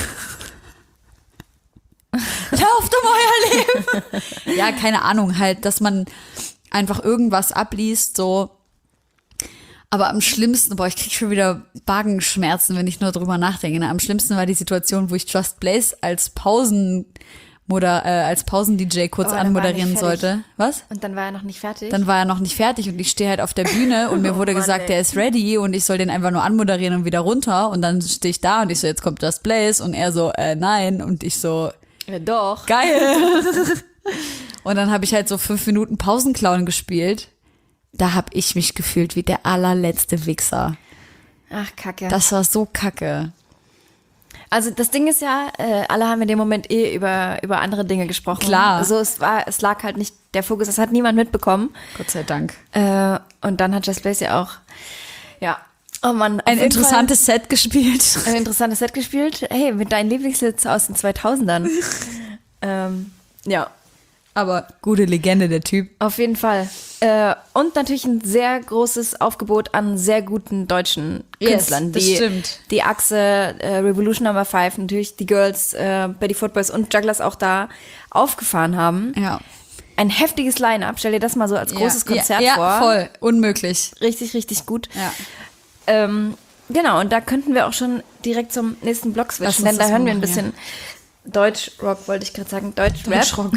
Lauft um euer Leben. Ja, keine Ahnung, halt, dass man einfach irgendwas abliest, so. Aber am schlimmsten, boah, ich krieg schon wieder Magenschmerzen, wenn ich nur drüber nachdenke. Ne? Am schlimmsten war die Situation, wo ich Just Blaze als Pausen Moder, äh, als Pausen-D J kurz Aber dann war er anmoderieren nicht fertig. sollte. Was? Und dann war er noch nicht fertig? Dann war er noch nicht fertig und ich stehe halt auf der Bühne und mir wurde Oh Mann, gesagt, ey. der ist ready und ich soll den einfach nur anmoderieren und wieder runter. Und dann stehe ich da und ich so, jetzt kommt Just Blaze und er so, äh, nein. Und ich so, ja, doch. geil. Und dann habe ich halt so fünf Minuten Pausenclown gespielt. Da habe ich mich gefühlt wie der allerletzte Wichser. Ach, Kacke. Das war so kacke. Also das Ding ist ja, äh, alle haben in dem Moment eh über, über andere Dinge gesprochen. Klar. Also es war, es lag halt nicht der Fokus, das hat niemand mitbekommen. Gott sei Dank. Äh, und dann hat Just Blaze ja auch, ja, oh Mann. auf Ein jeden interessantes Set gespielt. Fall Ein interessantes Set gespielt. Hey, mit deinen Lieblingshits aus den zweitausendern. ähm, ja. Aber gute Legende, der Typ. Auf jeden Fall. Äh, und natürlich ein sehr großes Aufgebot an sehr guten deutschen Yes, Künstlern. das die, stimmt. Die Achse, äh, Revolution Number Five, natürlich die Girls, äh, Betty Footboys und Jugglers auch da aufgefahren haben. Ja. Ein heftiges Line-Up. Stell dir das mal so als großes ja, Konzert ja, vor. Ja, voll. Unmöglich. Richtig, richtig gut. Ja. Ähm, genau, und da könnten wir auch schon direkt zum nächsten Block Lass switchen, uns denn da das hören mal wir ein machen, bisschen Deutschrock, wollte ich gerade sagen, Deutschrap. Deutschrock.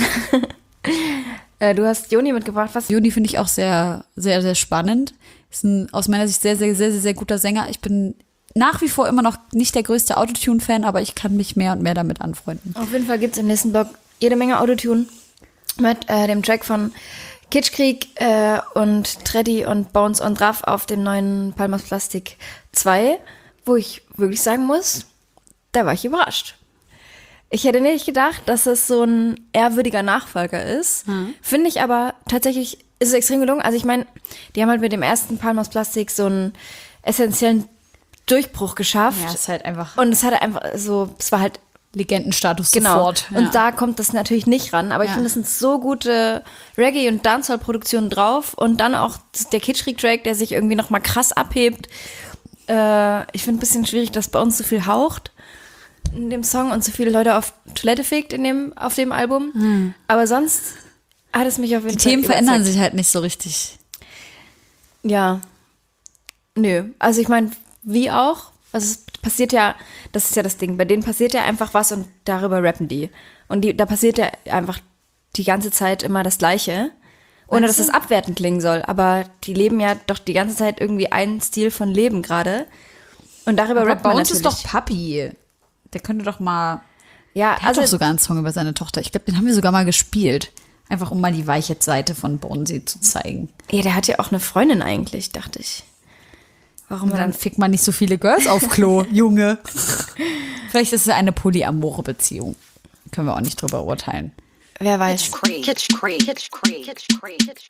Äh, du hast Joni mitgebracht, was? Juni finde ich auch sehr, sehr, sehr spannend. Ist ein aus meiner Sicht sehr, sehr, sehr, sehr, sehr guter Sänger. Ich bin nach wie vor immer noch nicht der größte Autotune-Fan, aber ich kann mich mehr und mehr damit anfreunden. Auf jeden Fall gibt es im nächsten Block jede Menge Autotune mit äh, dem Track von Kitschkrieg äh, und Treddy und Bones und Raff auf dem neuen Palmas Plastik zwei, wo ich wirklich sagen muss, da war ich überrascht. Ich hätte nicht gedacht, dass es so ein ehrwürdiger Nachfolger ist. Mhm. Finde ich aber tatsächlich, ist es extrem gelungen. Also ich meine, die haben halt mit dem ersten Palmas Plastik so einen essentiellen Durchbruch geschafft. Ja, ist halt einfach Und es hatte einfach so, es war halt Legendenstatus genau. sofort. Und Ja. da kommt das natürlich nicht ran. Aber ich Ja. finde, es sind so gute Reggae- und Dancehall-Produktionen drauf. Und dann auch der Kitschkrieg-Track, der sich irgendwie nochmal krass abhebt. Äh, ich finde ein bisschen schwierig, dass bei uns so viel haucht in dem Song und so viele Leute auf Toilette fegt in dem, auf dem Album. Hm. Aber sonst hat es mich auf jeden Die Fall Themen verändern überzeugt. sich halt nicht so richtig. Ja. Nö. Also ich meine, wie auch. Also es passiert ja, das ist ja das Ding, bei denen passiert ja einfach was und darüber rappen die. Und die, da passiert ja einfach die ganze Zeit immer das Gleiche. Ohne dass Meinst es abwertend klingen soll. Aber die leben ja doch die ganze Zeit irgendwie einen Stil von Leben gerade. Und darüber Aber rappt bei man uns ist natürlich. doch Papi. Der könnte doch mal. ja, Der hat also doch sogar einen Song über seine Tochter. Ich glaube, den haben wir sogar mal gespielt. Einfach um mal die weiche Seite von Bonesy zu zeigen. ja, der hat ja auch eine Freundin eigentlich, dachte ich. Warum Und er dann dann fickt man nicht so viele Girls auf Klo, Junge. Vielleicht ist es eine polyamore Beziehung. Können wir auch nicht drüber urteilen. wer weiß. Kitsch Kitsch Kitsch Kitsch Kitsch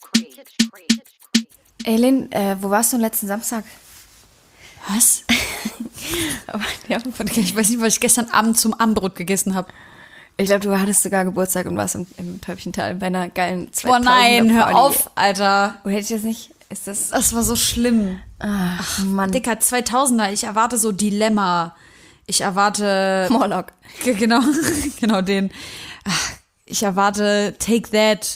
Ey, Lynn, äh, wo warst du letzten Samstag? Was? Aber, ja, Ich weiß nicht, was ich gestern Abend zum Abendbrot gegessen habe. ich glaube, du hattest sogar Geburtstag und warst im, im Täubchental bei einer geilen Boah, nein, hör Party. auf, Alter. Wo hätte ich das nicht? Ist das. Das war so schlimm. Ach, Mann. Dicker, zweitausender, ich erwarte so Dilemma. Ich erwarte... Morlock. G- Genau, genau den. Ach, ich erwarte Take That,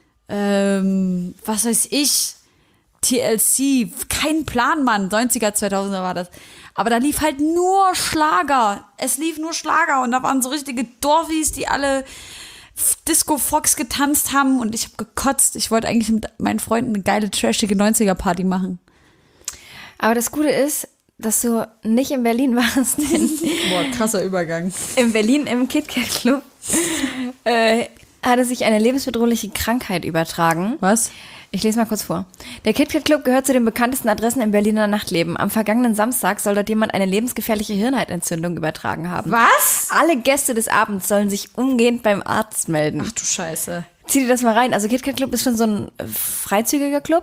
ähm, was weiß ich, T L C, kein Plan, Mann, neunziger, zweitausender war das. Aber da lief halt nur Schlager. Es lief nur Schlager und da waren so richtige Dorfis, die alle Disco Fox getanzt haben und ich habe gekotzt. Ich wollte eigentlich mit meinen Freunden eine geile, trashige neunziger-Party machen. Aber das Gute ist, dass du nicht in Berlin warst, denn Boah, krasser Übergang. in Berlin im KitKat Club äh, hatte sich eine lebensbedrohliche Krankheit übertragen. Was? Ich lese mal kurz vor. Der KitKat Club gehört zu den bekanntesten Adressen im Berliner Nachtleben. Am vergangenen Samstag soll dort jemand eine lebensgefährliche Hirnhautentzündung übertragen haben. Was? Alle Gäste des Abends sollen sich umgehend beim Arzt melden. Ach du Scheiße. Zieh dir das mal rein. Also KitKat Club ist schon so ein äh, freizügiger Club.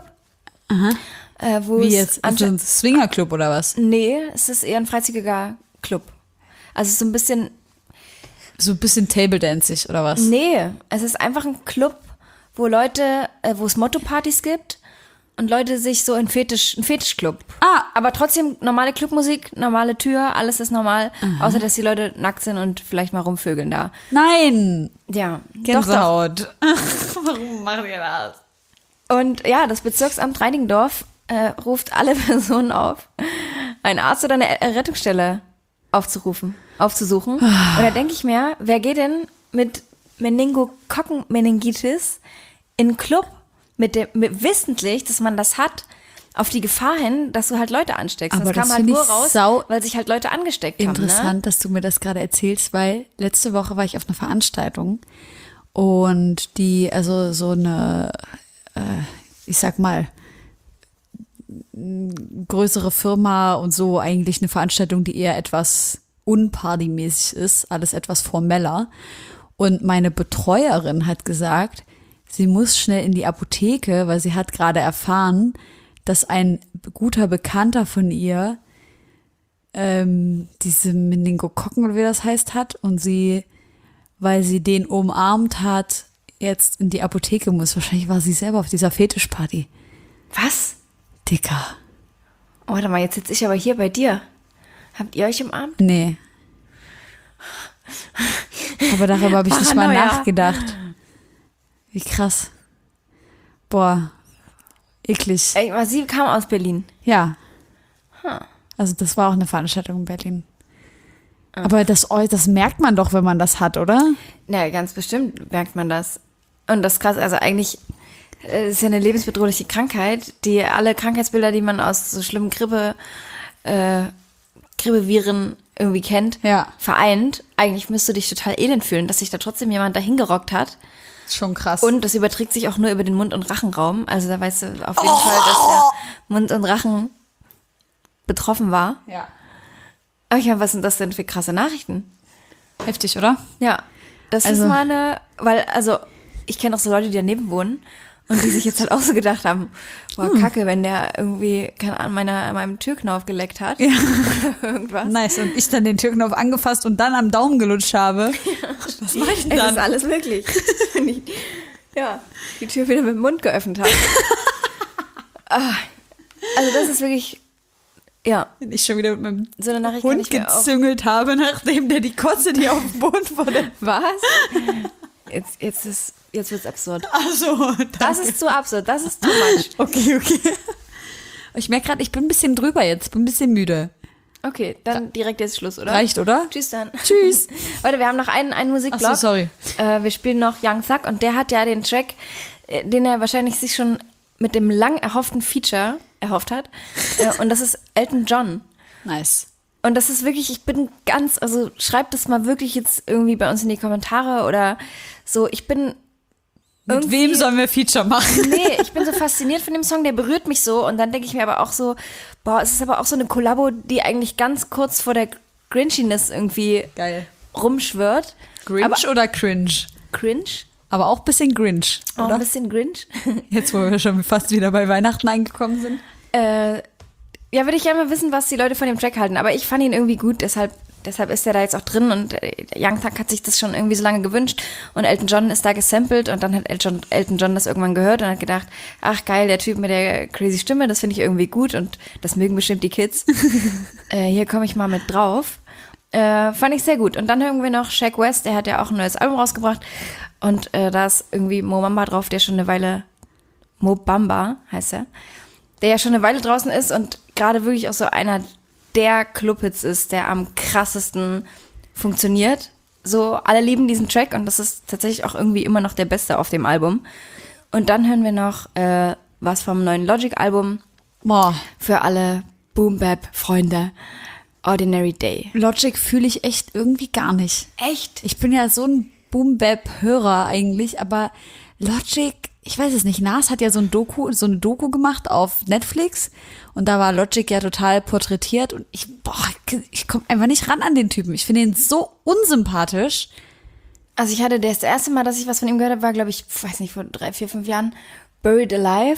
Äh, wo Wie es jetzt? Ist ansche- ein Swingerclub oder was? Nee, es ist eher ein freizügiger Club. Also so ein bisschen, So ein bisschen Table-Danzig oder was? nee, es ist einfach ein Club, wo Leute, äh, wo es Motto-Partys gibt und Leute sich so in Fetisch, ein Fetischclub. Ah. Aber trotzdem normale Clubmusik, normale Tür, alles ist normal, außer dass die Leute nackt sind und vielleicht mal rumvögeln da. Nein! Ja, doch, doch. Gänsehaut. Warum machen wir das? Und ja, das Bezirksamt Reinickendorf äh, ruft alle Personen auf, einen Arzt oder eine äh, Rettungsstelle aufzurufen, aufzusuchen. Und da denke ich mir, wer geht denn mit Meningokokkenmeningitis in einen Club mit dem, mit, wissentlich, dass man das hat, auf die Gefahr hin, dass du halt Leute ansteckst. Aber das kam das halt finde nur ich raus, sau weil sich halt Leute angesteckt Interessant, haben. Ne? dass du mir das gerade erzählst, weil letzte Woche war ich auf einer Veranstaltung und die, also so eine, äh, ich sag mal, größere Firma und so, eigentlich eine Veranstaltung, die eher etwas unpartymäßig ist, alles etwas formeller. Und meine Betreuerin hat gesagt, sie muss schnell in die Apotheke, weil sie hat gerade erfahren, dass ein guter Bekannter von ihr ähm, diese Meningokokken oder wie das heißt hat und sie, weil sie den umarmt hat, jetzt in die Apotheke muss. Wahrscheinlich war sie selber auf dieser Fetischparty. Was? Dicker. Oh, warte mal, jetzt sitze ich aber hier bei dir. Habt ihr euch umarmt? Nee. Aber darüber habe ich nicht mal Paranoia. nachgedacht. Wie krass. Boah. Eklig. Ey, aber sie kam aus Berlin. Ja. Also das war auch eine Veranstaltung in Berlin. Aber das, das merkt man doch, wenn man das hat, oder? Na, ganz bestimmt merkt man das. Und das ist krass, also eigentlich äh, ist ja eine lebensbedrohliche Krankheit, die alle Krankheitsbilder, die man aus so schlimmen Grippe, äh, Grippeviren irgendwie kennt, Ja. vereint. Eigentlich müsstest du dich total elend fühlen, dass sich da trotzdem jemand dahin gerockt hat. Schon krass. Und das überträgt sich auch nur über den Mund- und Rachenraum. Also da weißt du auf jeden Fall, dass der Mund und Rachen betroffen war. ja. Aber ich meine, was sind das denn für krasse Nachrichten? Heftig, oder? Ja, das Also- ist mal eine, weil, also, ich kenne auch so Leute, die daneben wohnen und die sich jetzt halt auch so gedacht haben, boah, kacke, wenn der irgendwie, keine Ahnung, meiner, an meinem Türknauf geleckt hat. Ja. Irgendwas. Nice. Und ich dann den Türknopf angefasst und dann am Daumen gelutscht habe. Was mache ich denn Es dann? ist alles möglich. Wenn ich, ja, die Tür wieder mit dem Mund geöffnet habe. Ah, also das ist wirklich, ja, Wenn ich schon wieder mit meinem so eine Nachricht kann Hund ich mir auch. gezüngelt habe, nachdem der die Kotze, die auf dem Boden wurde. Was? Jetzt, jetzt ist, jetzt wird's absurd. Also, Das ist zu absurd, das ist too much. okay, okay. Ich merke gerade, ich bin ein bisschen drüber jetzt, bin ein bisschen müde. Okay, dann direkt jetzt Schluss, oder? Reicht, oder? Tschüss dann. Tschüss. Warte, wir haben noch einen, einen Musikblock. Ach so, sorry. Äh, wir spielen noch Young Thug und der hat ja den Track, äh, den er wahrscheinlich sich schon mit dem lang erhofften Feature erhofft hat. äh, und das ist Elton John. Nice. Und das ist wirklich, ich bin ganz, also schreibt das mal wirklich jetzt irgendwie bei uns in die Kommentare oder so. Ich bin Mit irgendwie- wem sollen wir Feature machen? Nee, ich bin so fasziniert von dem Song, der berührt mich so und dann denke ich mir aber auch so, boah, es ist aber auch so eine Kollabo, die eigentlich ganz kurz vor der Grinchiness irgendwie Geil. rumschwirrt. Grinch aber oder Cringe? Cringe? Aber auch ein bisschen Grinch, Auch oder? ein bisschen Grinch. Jetzt, wo wir schon fast wieder bei Weihnachten angekommen sind. äh, ja, würde ich gerne mal wissen, was die Leute von dem Track halten. Aber ich fand ihn irgendwie gut, deshalb, deshalb ist er da jetzt auch drin und äh, Young Thug hat sich das schon irgendwie so lange gewünscht und Elton John ist da gesampelt und dann hat Elton, Elton John das irgendwann gehört und hat gedacht, ach geil, der Typ mit der crazy Stimme, das finde ich irgendwie gut und das mögen bestimmt die Kids. äh, hier komme ich mal mit drauf. Äh, fand ich sehr gut. Und dann hören wir noch Shaq West, der hat ja auch ein neues Album rausgebracht und äh, da ist irgendwie Mo Bamba drauf, der schon eine Weile, Mo Bamba heißt er, der ja schon eine Weile draußen ist und gerade wirklich auch so einer der Clubhits ist, der am krassesten funktioniert. So, alle lieben diesen Track und das ist tatsächlich auch irgendwie immer noch der beste auf dem Album. Und dann hören wir noch äh, was vom neuen Logic-Album Boah, für alle Boom-Bap-Freunde. Ordinary Day. Logic fühle ich echt irgendwie gar nicht. Echt? Ich bin ja so ein Boom-Bap-Hörer eigentlich, aber Logic, ich weiß es nicht, Nas hat ja so ein Doku, so eine Doku gemacht auf Netflix und da war Logic ja total porträtiert und ich, boah, ich komme einfach nicht ran an den Typen. Ich finde ihn so unsympathisch. Also ich hatte das erste Mal, dass ich was von ihm gehört habe, war, glaube ich, weiß nicht, vor drei, vier, fünf Jahren, Buried Alive.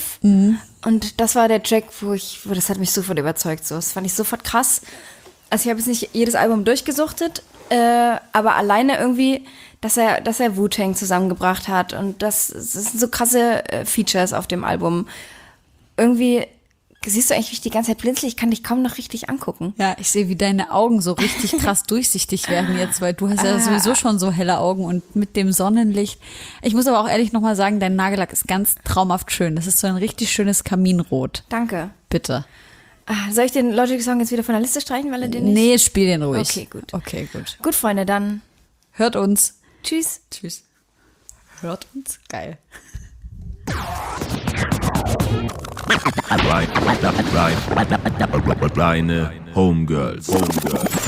Und das war der Track, wo ich, wo das hat mich sofort überzeugt. So, das fand ich sofort krass. Also ich habe jetzt nicht jedes Album durchgesuchtet, äh, aber alleine irgendwie, dass er, dass er Wu-Tang zusammengebracht hat und das, das sind so krasse äh, Features auf dem Album. Irgendwie siehst du eigentlich, wie ich die ganze Zeit blinzel, ich kann dich kaum noch richtig angucken. Ja, ich sehe, wie deine Augen so richtig krass durchsichtig werden jetzt, weil du hast ja Ah. sowieso schon so helle Augen und mit dem Sonnenlicht. Ich muss aber auch ehrlich nochmal sagen, dein Nagellack ist ganz traumhaft schön. Das ist so ein richtig schönes Kaminrot. Danke. Bitte. Ah, soll ich den Logic-Song jetzt wieder von der Liste streichen, weil er den nicht... Nee, spiel den ruhig. Okay, gut. Okay, gut. Gut, Freunde, dann Hört uns. tschüss. Tschüss. Hört uns? Geil. Reine Homegirls. Homegirls.